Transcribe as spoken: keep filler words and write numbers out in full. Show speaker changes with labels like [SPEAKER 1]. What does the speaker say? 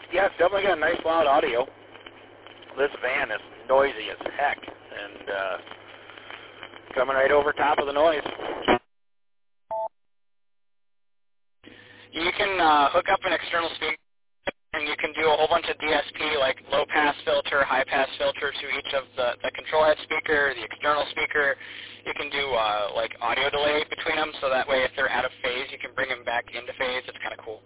[SPEAKER 1] Yeah, it's definitely got nice loud audio. This van is noisy as heck, and uh, coming right over top of the noise.
[SPEAKER 2] You can uh, hook up an external speaker, and you can do a whole bunch of D S P, like low-pass filter, high-pass filter to each of the, the control head speaker, the external speaker. You can do uh, like audio delay between them, so that way if they're out of phase, you can bring them back into phase. It's kind of cool.